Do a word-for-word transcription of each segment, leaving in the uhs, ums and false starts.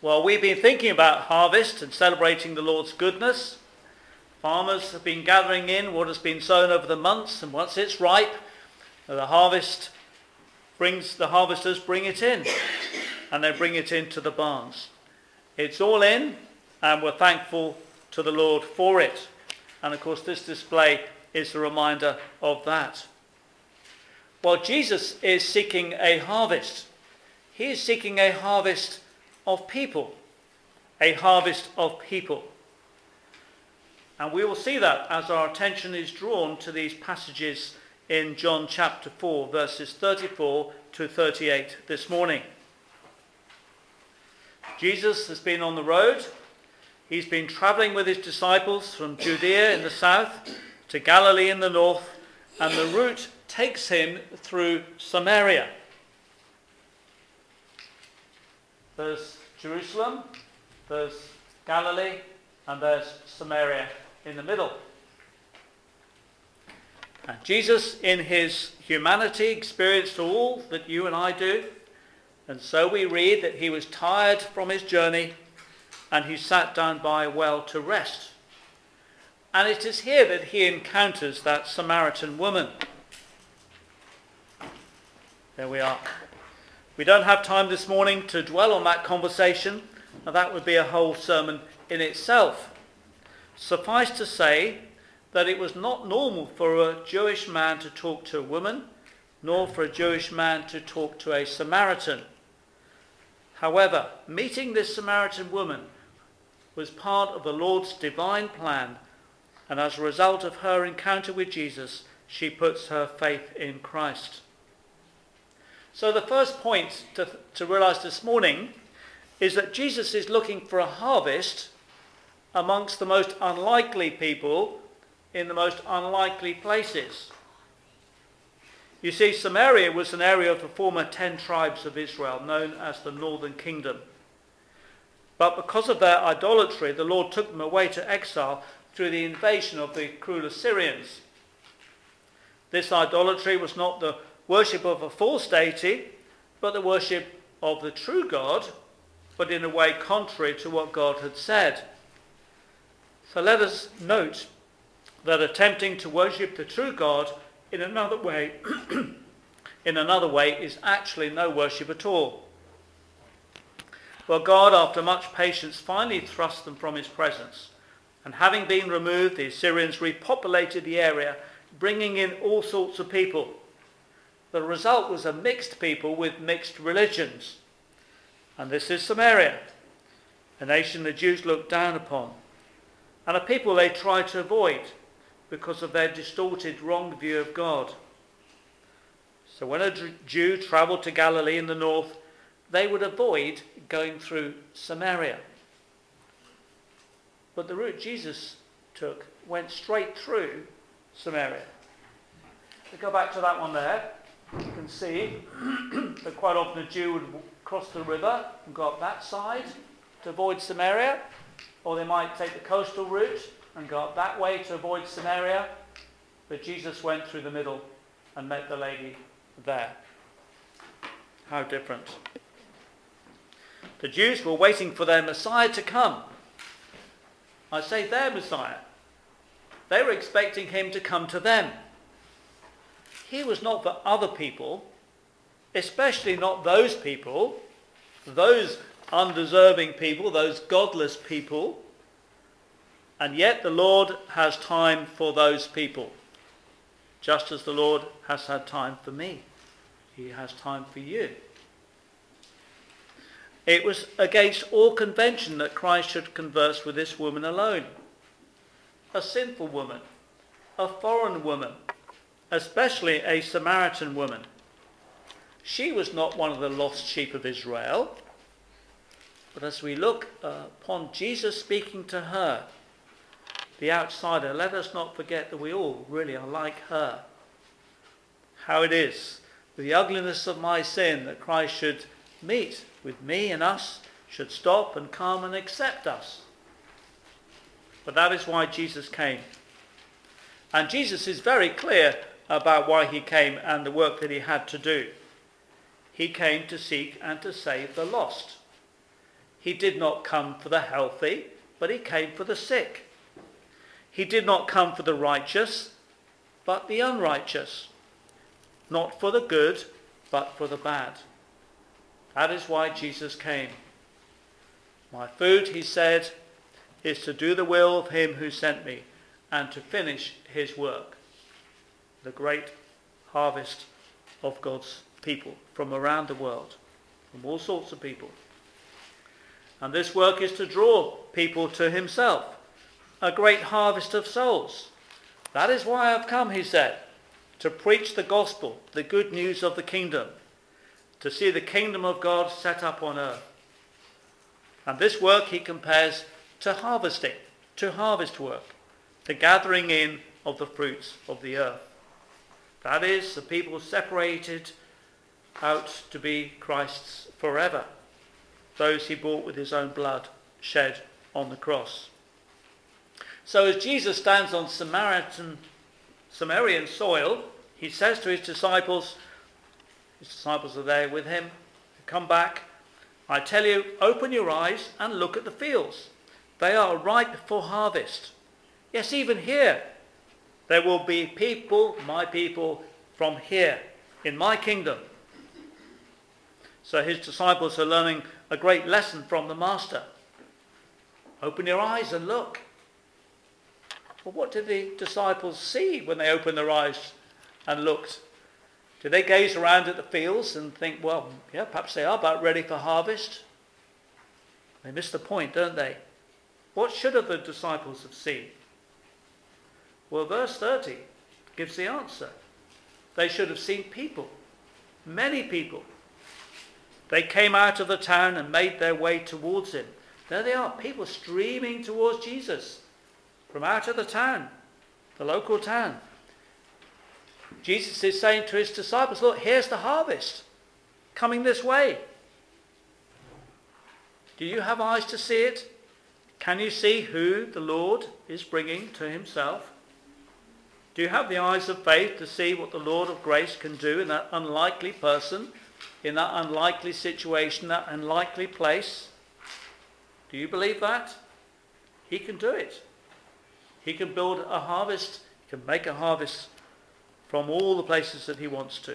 Well, we've been thinking about harvest and celebrating the Lord's goodness. Farmers have been gathering in what has been sown over the months, and once it's ripe, the harvest brings the harvesters bring it in, and they bring it into the barns. It's all in, and we're thankful to the Lord for it. And of course, this display is a reminder of that. Well, Jesus is seeking a harvest. He is seeking a harvest of people. A harvest of people. And we will see that as our attention is drawn to these passages in John chapter four, verses thirty-four to thirty-eight this morning. Jesus has been on the road. He's been travelling with his disciples from Judea in the south to Galilee in the north, and the route takes him through Samaria. There's Jerusalem, there's Galilee, and there's Samaria in the middle. And Jesus, in his humanity, experienced all that you and I do. And so we read that he was tired from his journey and he sat down by a well to rest. And it is here that he encounters that Samaritan woman. There we are. We don't have time this morning to dwell on that conversation. Now that would be a whole sermon in itself. Suffice to say that it was not normal for a Jewish man to talk to a woman, nor for a Jewish man to talk to a Samaritan. However, meeting this Samaritan woman was part of the Lord's divine plan, and as a result of her encounter with Jesus, she puts her faith in Christ. So the first point to, to realize this morning is that Jesus is looking for a harvest amongst the most unlikely people in the most unlikely places. You see, Samaria was an area of the former ten tribes of Israel, known as the Northern Kingdom. But because of their idolatry, the Lord took them away to exile through the invasion of the cruel Assyrians. This idolatry was not the worship of a false deity, but the worship of the true God, but in a way contrary to what God had said. So let us note that attempting to worship the true God in another way, in another way is actually no worship at all. Well, God, after much patience, finally thrust them from his presence. And having been removed, the Assyrians repopulated the area, bringing in all sorts of people. The result was a mixed people with mixed religions. And this is Samaria, a nation the Jews looked down upon, and a people they tried to avoid because of their distorted, wrong view of God. So when a Jew travelled to Galilee in the north, they would avoid going through Samaria. But the route Jesus took went straight through Samaria. We go back to that one there. You can see that quite often a Jew would cross the river and go up that side to avoid Samaria, or they might take the coastal route and go up that way to avoid Samaria. But Jesus went through the middle and met the lady there. How different. The Jews were waiting for their Messiah to come. I say their Messiah. They were expecting him to come to them. He was not for other people, especially not those people, those undeserving people, those godless people. And yet the Lord has time for those people, just as the Lord has had time for me. He has time for you. It was against all convention that Christ should converse with this woman alone. A sinful woman, a foreign woman, especially a Samaritan woman. She was not one of the lost sheep of Israel. But as we look uh, upon Jesus speaking to her, the outsider, let us not forget that we all really are like her. How it is, with the ugliness of my sin, that Christ should meet with me and us, should stop and come and accept us. But that is why Jesus came. And Jesus is very clear about why he came and the work that he had to do. He came to seek and to save the lost. He did not come for the healthy, but he came for the sick. He did not come for the righteous, but the unrighteous. Not for the good, but for the bad. That is why Jesus came. My food, he said, is to do the will of him who sent me and to finish his work. The great harvest of God's people from around the world, from all sorts of people. And this work is to draw people to himself, a great harvest of souls. That is why I've come, he said, to preach the gospel, the good news of the kingdom, to see the kingdom of God set up on earth. And this work he compares to harvesting, to harvest work, the gathering in of the fruits of the earth. That is, the people separated out to be Christ's forever, those he bought with his own blood shed on the cross. So as Jesus stands on Samaritan, Samarian soil, he says to his disciples, his disciples are there with him, come back, I tell you, open your eyes and look at the fields. They are ripe for harvest. Yes, even here, there will be people, my people, from here, in my kingdom. So his disciples are learning a great lesson from the Master. Open your eyes and look. Well, what did the disciples see when they opened their eyes and looked? Did they gaze around at the fields and think, well, yeah, perhaps they are about ready for harvest? They miss the point, don't they? What should have the disciples have seen? Well, verse thirty gives the answer. They should have seen people, many people. They came out of the town and made their way towards him. There they are, people streaming towards Jesus from out of the town, the local town. Jesus is saying to his disciples, look, here's the harvest coming this way. Do you have eyes to see it? Can you see who the Lord is bringing to himself? Do you have the eyes of faith to see what the Lord of grace can do in that unlikely person, in that unlikely situation, that unlikely place? Do you believe that? He can do it. He can build a harvest, he can make a harvest from all the places that he wants to.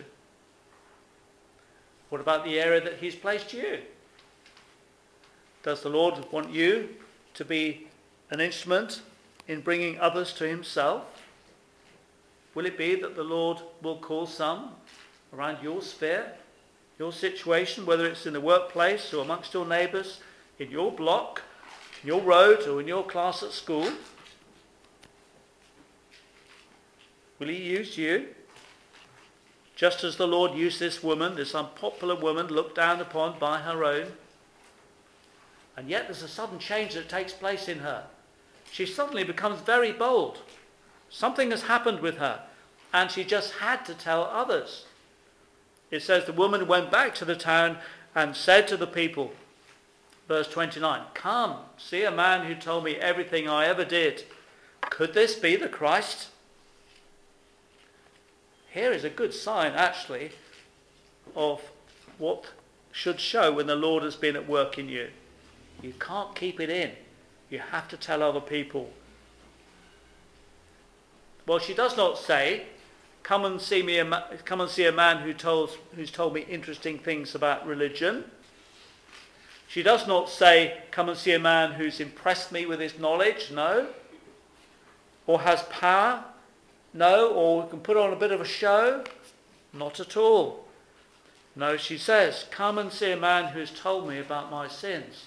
What about the area that he's placed you? Does the Lord want you to be an instrument in bringing others to himself? Will it be that the Lord will call some around your sphere, your situation, whether it's in the workplace or amongst your neighbours, in your block, in your road or in your class at school? Will he use you? Just as the Lord used this woman, this unpopular woman, looked down upon by her own. And yet there's a sudden change that takes place in her. She suddenly becomes very bold. Something has happened with her, and she just had to tell others. It says the woman went back to the town and said to the people, verse twenty-nine, come, see a man who told me everything I ever did. Could this be the Christ? Here is a good sign, actually, of what should show when the Lord has been at work in you. You can't keep it in. You have to tell other people. Well, she does not say, come and see me. A, come and see a man who told, who's told me interesting things about religion. She does not say, come and see a man who's impressed me with his knowledge. No. Or has power. No. Or can put on a bit of a show. Not at all. No, she says, come and see a man who's told me about my sins.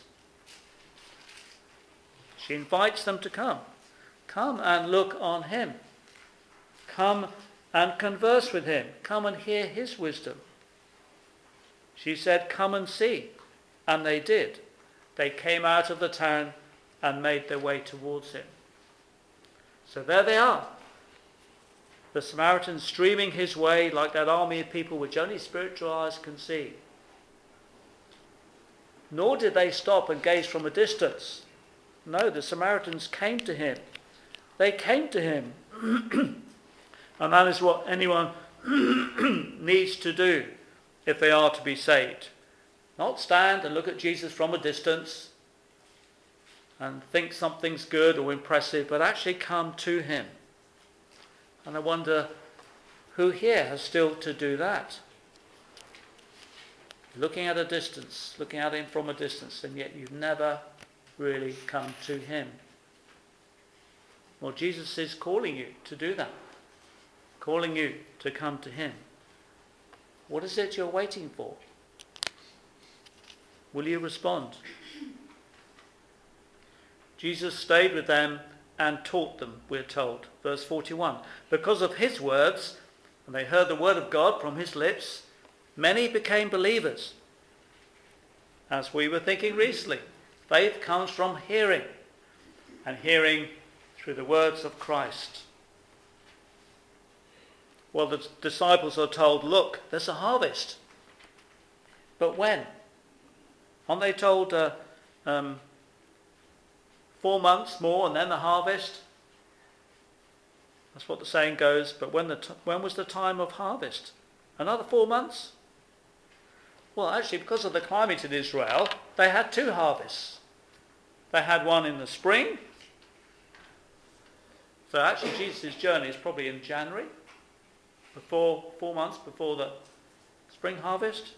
She invites them to come. Come and look on him. Come and converse with him. Come and hear his wisdom. She said, come and see. And they did. They came out of the town and made their way towards him. So there they are. The Samaritans streaming his way like that army of people which only spiritual eyes can see. Nor did they stop and gaze from a distance. No, the Samaritans came to him. They came to him. And that is what anyone needs to do if they are to be saved. Not stand and look at Jesus from a distance and think something's good or impressive, but actually come to him. And I wonder who here has still to do that? Looking at a distance, looking at him from a distance, and yet you've never really come to him. Well, Jesus is calling you to do that, calling you to come to him. What is it you're waiting for? Will you respond? Jesus stayed with them and taught them, we're told. Verse forty-one. Because of his words, and they heard the word of God from his lips, many became believers. As we were thinking recently, faith comes from hearing, and hearing through the words of Christ. Well, the disciples are told, look, there's a harvest. But when? Aren't they told uh, um, four months more and then the harvest? That's what the saying goes. But when, the t- when was the time of harvest? Another four months? Well, actually, because of the climate in Israel, they had two harvests. They had one in the spring. So actually, Jesus' journey is probably in January, before four months before the spring harvest.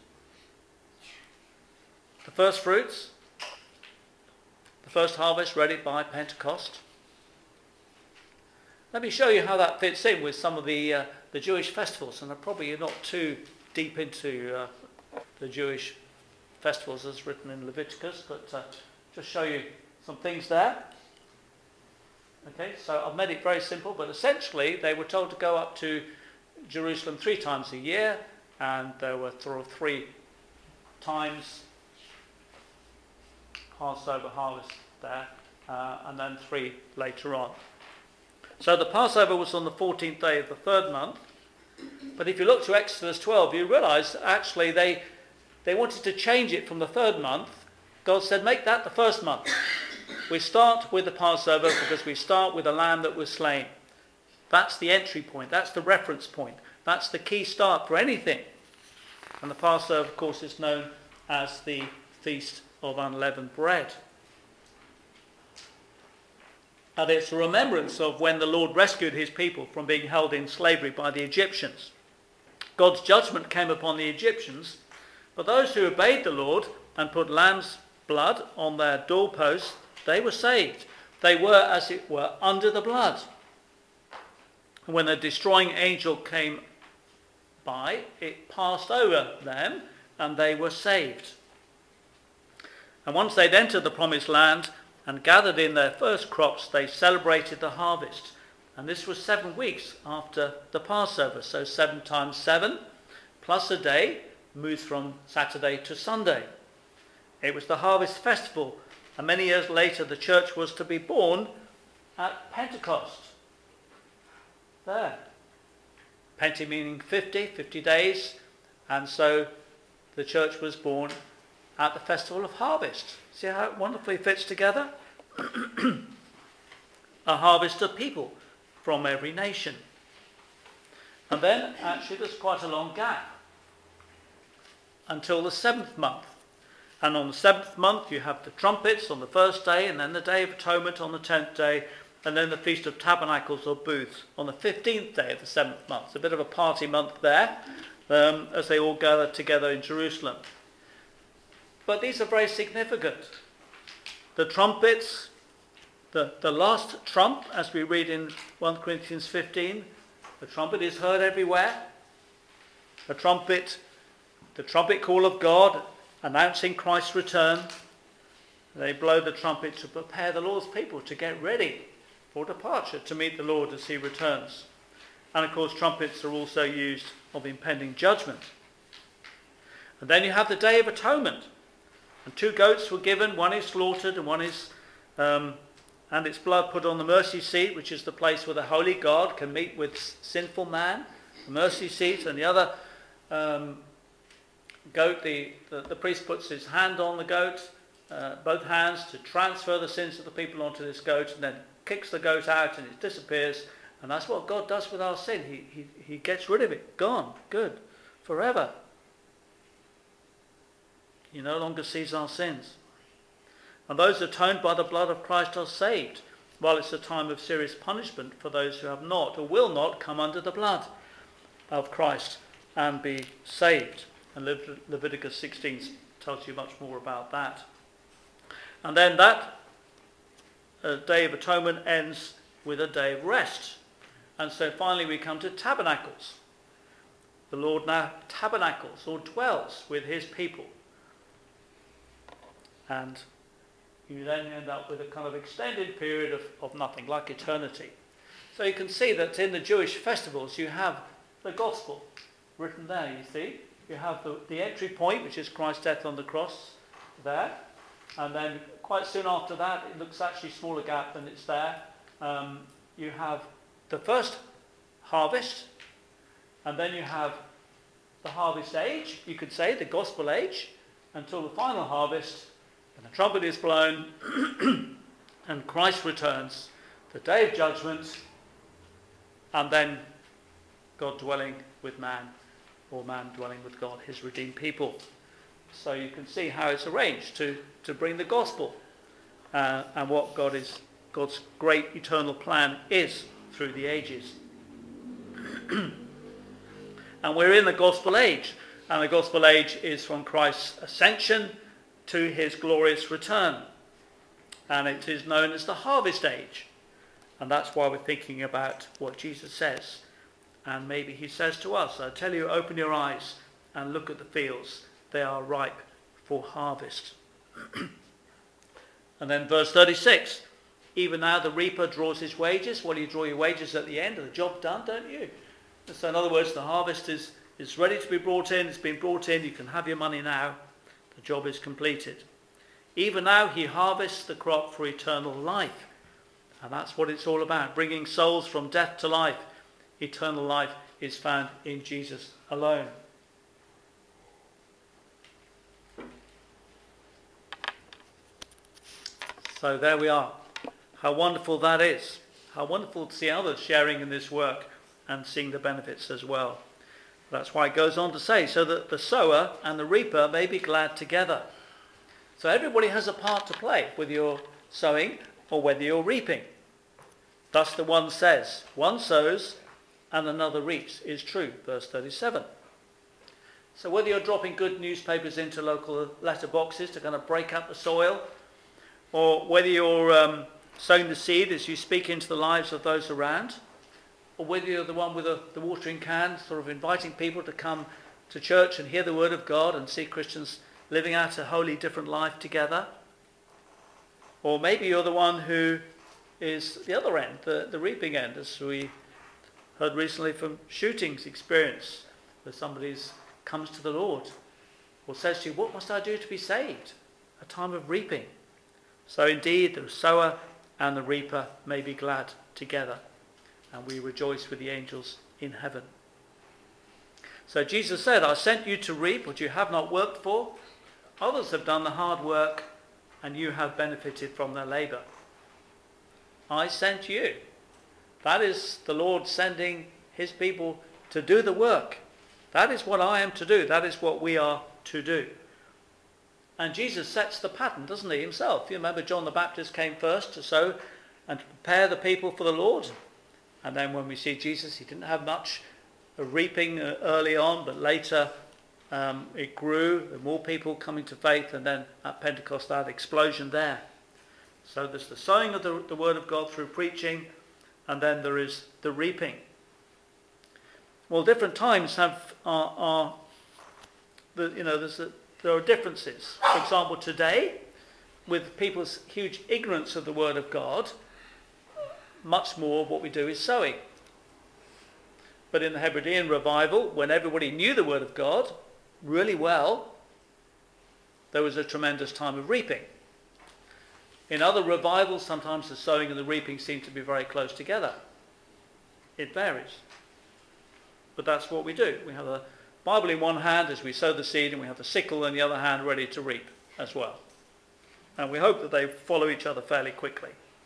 The first fruits, the first harvest ready by Pentecost. Let me show you how that fits in with some of the uh, the Jewish festivals, and I'm probably not too deep into uh, the Jewish festivals as written in Leviticus, but uh, just show you some things there. Okay, so I've made it very simple, but essentially they were told to go up to Jerusalem three times a year, and there were th- three times Passover harvest there, uh, and then three later on. So the Passover was on the fourteenth day of the third month, but if you look to Exodus twelve, you realise actually they they wanted to change it from the third month. God said, make that the first month. We start with the Passover because we start with a lamb that was slain. That's the entry point. That's the reference point. That's the key start for anything. And the Passover, of course, is known as the Feast of Unleavened Bread. And it's a remembrance of when the Lord rescued his people from being held in slavery by the Egyptians. God's judgment came upon the Egyptians, but those who obeyed the Lord and put lamb's blood on their doorposts, they were saved. They were, as it were, under the blood. And when the destroying angel came by, it passed over them and they were saved. And once they'd entered the promised land and gathered in their first crops, they celebrated the harvest. And this was seven weeks after the Passover. So seven times seven, plus a day, moved from Saturday to Sunday. It was the harvest festival. And many years later, the church was to be born at Pentecost. There. Penti meaning fifty, fifty days. And so the church was born at the festival of harvest. See how it wonderfully fits together? A harvest of people from every nation. And then actually there's quite a long gap until the seventh month. And on the seventh month you have the trumpets on the first day, and then the Day of Atonement on the tenth day, and then the Feast of Tabernacles or Booths on the fifteenth day of the seventh month. It's a bit of a party month there, um, as they all gather together in Jerusalem. But these are very significant. The trumpets, the, the last trump, as we read in First Corinthians fifteen, the trumpet is heard everywhere. The trumpet, the trumpet call of God announcing Christ's return. They blow the trumpet to prepare the Lord's people to get ready for departure to meet the Lord as he returns. And of course trumpets are also used of impending judgment. And then you have the Day of Atonement. And two goats were given, one is slaughtered and one is, um, and its blood put on the mercy seat, which is the place where the holy God can meet with sinful man, the mercy seat, and the other um, goat, the, the, the priest puts his hand on the goat, uh, both hands, to transfer the sins of the people onto this goat, and then kicks the goat out and it disappears. And that's what God does with our sin. He, he, he gets rid of it. Gone. Good. Forever. He no longer sees our sins. And those atoned by the blood of Christ are saved, while it's a time of serious punishment for those who have not or will not come under the blood of Christ and be saved. And Le- Leviticus sixteen tells you much more about that. And then that uh, Day of Atonement ends with a day of rest. And so finally we come to tabernacles. The Lord now tabernacles or dwells with his people. And you then end up with a kind of extended period of, of nothing, like eternity. So you can see that in the Jewish festivals you have the gospel written there, you see. You have the, the entry point, which is Christ's death on the cross, there. And then quite soon after that, it looks actually a smaller gap than it's there. Um, you have the first harvest, and then you have the harvest age, you could say, the gospel age, until the final harvest, and the trumpet is blown, and Christ returns, the day of judgment, and then God dwelling with man, or man dwelling with God, his redeemed people. So you can see how it's arranged to, to bring the gospel uh, and what God is, God's great eternal plan is through the ages. And we're in the gospel age, and the gospel age is from Christ's ascension to his glorious return. And it is known as the harvest age. And that's why we're thinking about what Jesus says. And maybe he says to us, I tell you, open your eyes and look at the fields. They are ripe for harvest. And then verse thirty-six, even now the reaper draws his wages. Well, you draw your wages at the end of the job done, don't you? So in other words, the harvest is, is ready to be brought in. It's been brought in. You can have your money now. The job is completed. Even now he harvests the crop for eternal life. And that's what it's all about, bringing souls from death to life. Eternal life is found in Jesus alone. So there we are. How wonderful that is. How wonderful to see others sharing in this work and seeing the benefits as well. That's why it goes on to say, so that the sower and the reaper may be glad together. So everybody has a part to play, whether you're sowing or whether you're reaping. Thus the one says, one sows and another reaps, is true, verse thirty-seven. So whether you're dropping good newspapers into local letter boxes to kind of break up the soil, or whether you're um, sowing the seed as you speak into the lives of those around, or whether you're the one with a, the watering can, sort of inviting people to come to church and hear the word of God and see Christians living out a wholly different life together. Or maybe you're the one who is the other end, the, the reaping end, as we heard recently from Shooting's experience, where somebody comes to the Lord or says to you, what must I do to be saved? A time of reaping. So indeed, the sower and the reaper may be glad together, and we rejoice with the angels in heaven. So Jesus said, I sent you to reap what you have not worked for. Others have done the hard work, and you have benefited from their labour. I sent you. That is the Lord sending his people to do the work. That is what I am to do. That is what we are to do. And Jesus sets the pattern, doesn't he, himself? You remember John the Baptist came first to sow and to prepare the people for the Lord. And then when we see Jesus, he didn't have much reaping early on, but later um, it grew, there were more people coming to faith, and then at Pentecost that explosion there. So there's the sowing of the, the word of God through preaching, and then there is the reaping. Well, different times have are, are the, you know there's a, there are differences. For example, today, with people's huge ignorance of the word of God, much more of what we do is sowing. But in the Hebridean revival, when everybody knew the word of God really well, there was a tremendous time of reaping. In other revivals, sometimes the sowing and the reaping seem to be very close together. It varies. But that's what we do. We have the Bible in one hand as we sow the seed, and we have the sickle in the other hand ready to reap as well. And we hope that they follow each other fairly quickly.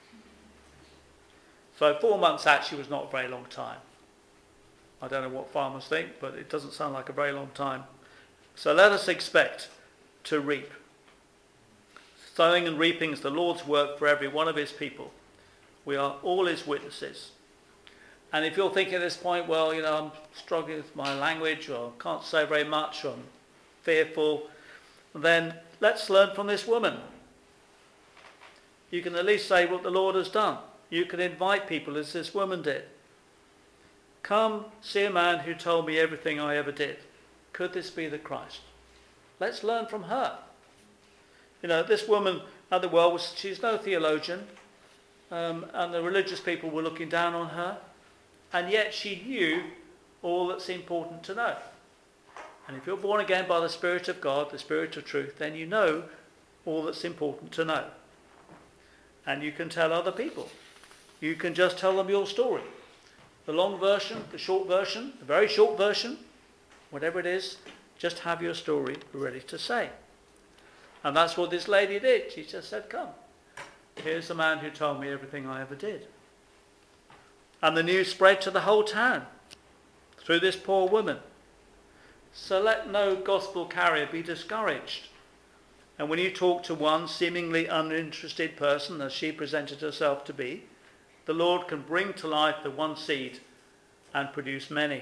So four months actually was not a very long time. I don't know what farmers think, but it doesn't sound like a very long time. So let us expect to reap. Sowing and reaping is the Lord's work for every one of his people. We are all his witnesses. And if you're thinking at this point, well, you know, I'm struggling with my language, or can't say very much, or I'm fearful, then let's learn from this woman. You can at least say what the Lord has done. You can invite people as this woman did. Come, see a man who told me everything I ever did. Could this be the Christ? Let's learn from her. You know, this woman at the well, was, she's no theologian, um, and the religious people were looking down on her, and yet she knew all that's important to know. And if you're born again by the Spirit of God, the Spirit of truth, then you know all that's important to know. And you can tell other people. You can just tell them your story. The long version, the short version, the very short version, whatever it is, just have your story ready to say. And that's what this lady did. She just said, come, here's the man who told me everything I ever did. And the news spread to the whole town through this poor woman. So let no gospel carrier be discouraged. And when you talk to one seemingly uninterested person, as she presented herself to be, the Lord can bring to life the one seed and produce many.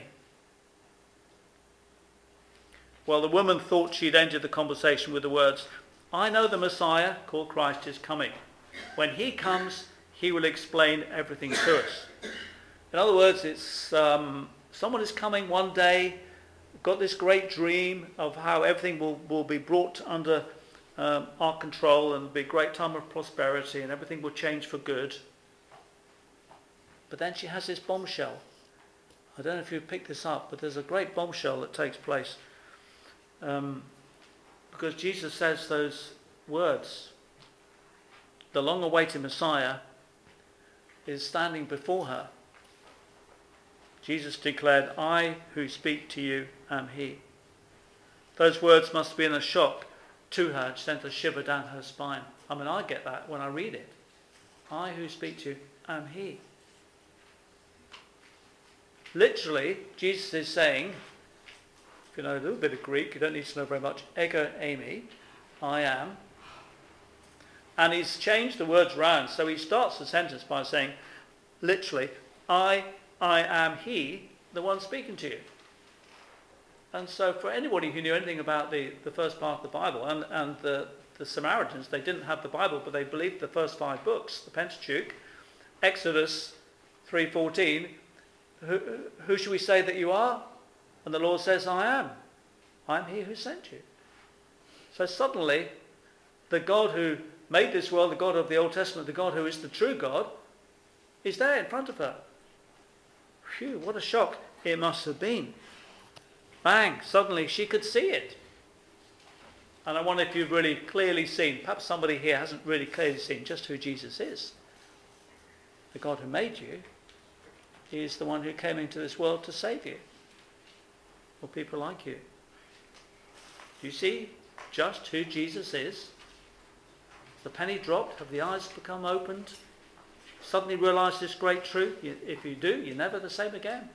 Well, the woman thought she'd ended the conversation with the words, I know the Messiah, called Christ, is coming. When he comes, he will explain everything to us. In other words, it's um, someone is coming one day, got this great dream of how everything will, will be brought under um, our control, and there'll be a great time of prosperity and everything will change for good. But then she has this bombshell. I don't know if you picked this up, but there's a great bombshell that takes place. Um, because Jesus says those words. The long-awaited Messiah is standing before her. Jesus declared, I who speak to you am he. Those words must have been a shock to her. It sent a shiver down her spine. I mean, I get that when I read it. I who speak to you am he. Literally, Jesus is saying, if you know a little bit of Greek, you don't need to know very much, ego eimi, I am. And he's changed the words round, so he starts the sentence by saying, literally, I, I am he, the one speaking to you. And so for anybody who knew anything about the, the first part of the Bible, and, and the, the Samaritans, they didn't have the Bible, but they believed the first five books, the Pentateuch, Exodus three fourteen, who, who should we say that you are? And the Lord says, I am. I am he who sent you. So suddenly, the God who made this world, the God of the Old Testament, the God who is the true God, is there in front of her. Phew, what a shock it must have been. Bang, suddenly she could see it. And I wonder if you've really clearly seen, perhaps somebody here hasn't really clearly seen just who Jesus is. The God who made you is the one who came into this world to save you. For people like you. Do you see just who Jesus is? The penny dropped, have the eyes become opened? Suddenly realise this great truth? If you do, you're never the same again.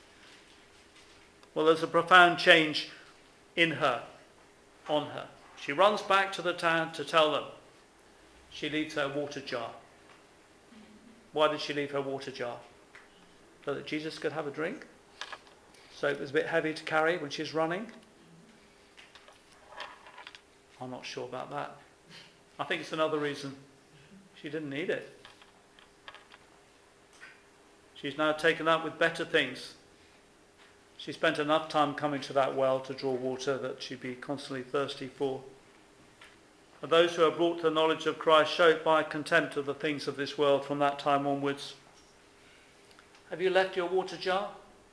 Well, there's a profound change in her, on her. She runs back to the town to tell them. She leaves her water jar. Why did she leave her water jar? So that Jesus could have a drink? So it was a bit heavy to carry when she's running? I'm not sure about that. I think it's another reason. She didn't need it. She's now taken up with better things. She spent enough time coming to that well to draw water that she'd be constantly thirsty for. And those who are brought to the knowledge of Christ show it by contempt of the things of this world from that time onwards. Have you left your water jar?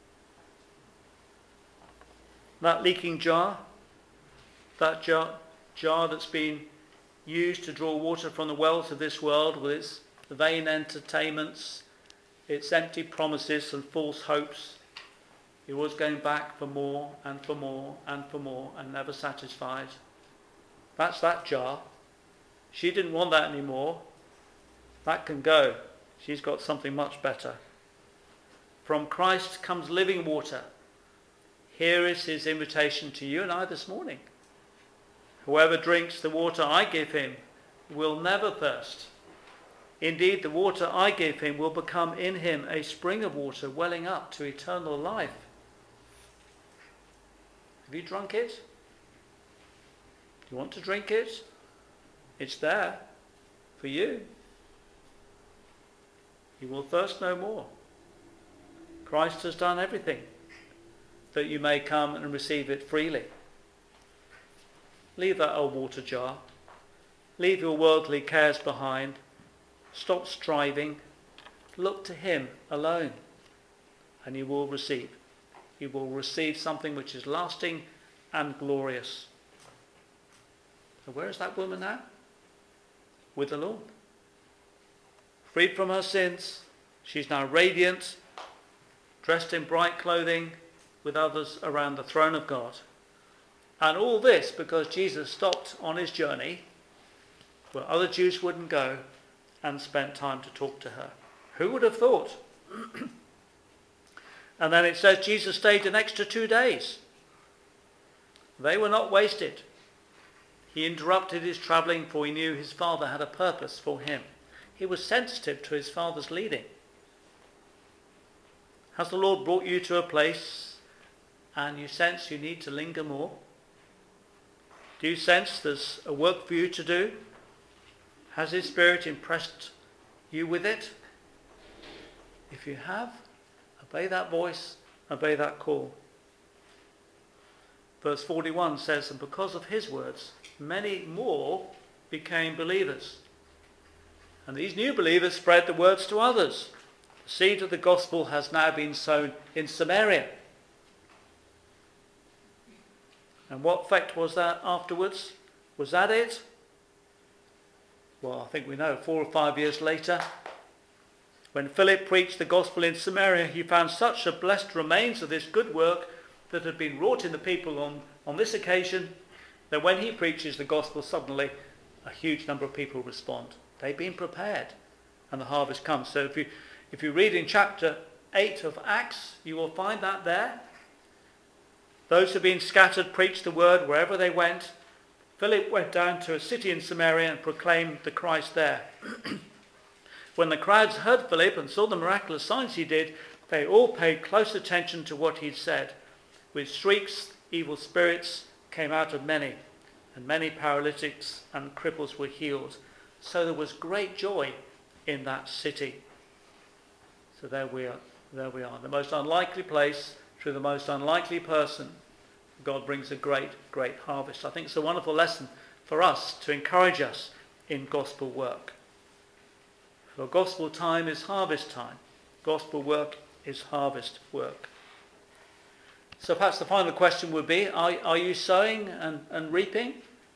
That leaking jar, that jar, jar that's been used to draw water from the wells of this world with its vain entertainments, its empty promises and false hopes. He was going back for more and for more and for more and never satisfied. That's that jar. She didn't want that anymore. That can go. She's got something much better. From Christ comes living water. Here is his invitation to you and I this morning. Whoever drinks the water I give him will never thirst. Indeed, the water I give him will become in him a spring of water welling up to eternal life. Have you drunk it? Do you want to drink it? It's there for you. You will thirst no more. Christ has done everything that you may come and receive it freely. Leave that old water jar. Leave your worldly cares behind. Stop striving. Look to him alone, and you will receive. You will receive something which is lasting and glorious. So where is that woman now? With the Lord. Freed from her sins, she's now radiant, dressed in bright clothing, with others around the throne of God. And all this because Jesus stopped on his journey where other Jews wouldn't go and spent time to talk to her. Who would have thought? And then it says Jesus stayed an extra two days. They were not wasted. He interrupted his travelling, for he knew his Father had a purpose for him. He was sensitive to his Father's leading. Has the Lord brought you to a place and you sense you need to linger more? Do you sense there's a work for you to do? Has his Spirit impressed you with it? If you have, obey that voice, obey that call. Verse forty-one says, and because of his words, many more became believers. And these new believers spread the words to others. The seed of the gospel has now been sown in Samaria. And what effect was that afterwards? Was that it? Well, I think we know. Four or five years later, when Philip preached the gospel in Samaria, he found such a blessed remains of this good work that had been wrought in the people on, on this occasion, that when he preaches the gospel, suddenly a huge number of people respond. They've been prepared, and the harvest comes. So if you, if you read in chapter eight of Acts, you will find that there. Those who have been scattered preached the word wherever they went. Philip went down to a city in Samaria and proclaimed the Christ there. When the crowds heard Philip and saw the miraculous signs he did, they all paid close attention to what he'd said. With shrieks, evil spirits came out of many, and many paralytics and cripples were healed. So there was great joy in that city. So there we are. There we are. The most unlikely place, through the most unlikely person, God brings a great, great harvest. I think it's a wonderful lesson for us to encourage us in gospel work. For gospel time is harvest time. Gospel work is harvest work. So perhaps the final question would be, are, are you sowing and, and reaping?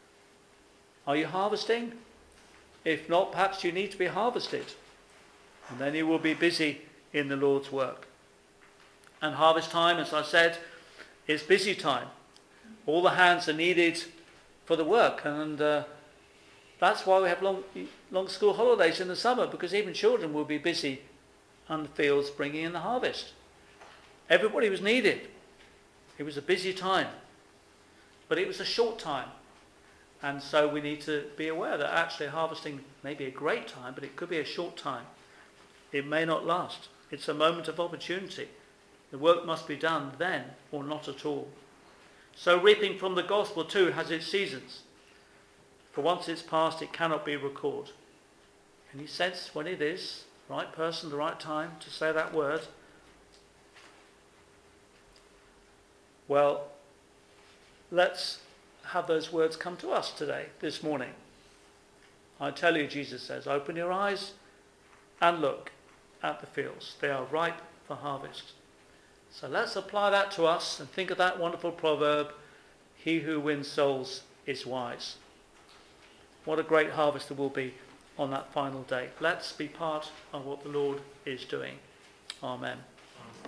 Are you harvesting? If not, perhaps you need to be harvested. And then you will be busy in the Lord's work. And harvest time, as I said, is busy time. All the hands are needed for the work. And uh, that's why we have long, long school holidays in the summer, because even children will be busy on the fields bringing in the harvest. Everybody was needed. It was a busy time. But it was a short time. And so we need to be aware that actually harvesting may be a great time, but it could be a short time. It may not last. It's a moment of opportunity. The work must be done then or not at all. So reaping from the gospel too has its seasons. For once it's past, it cannot be recalled. Can you sense when it is the right person, the right time to say that word? Well, let's have those words come to us today, this morning. I tell you, Jesus says, open your eyes and look at the fields. They are ripe for harvest. So let's apply that to us and think of that wonderful proverb, he who wins souls is wise. What a great harvest there will be on that final day. Let's be part of what the Lord is doing. Amen.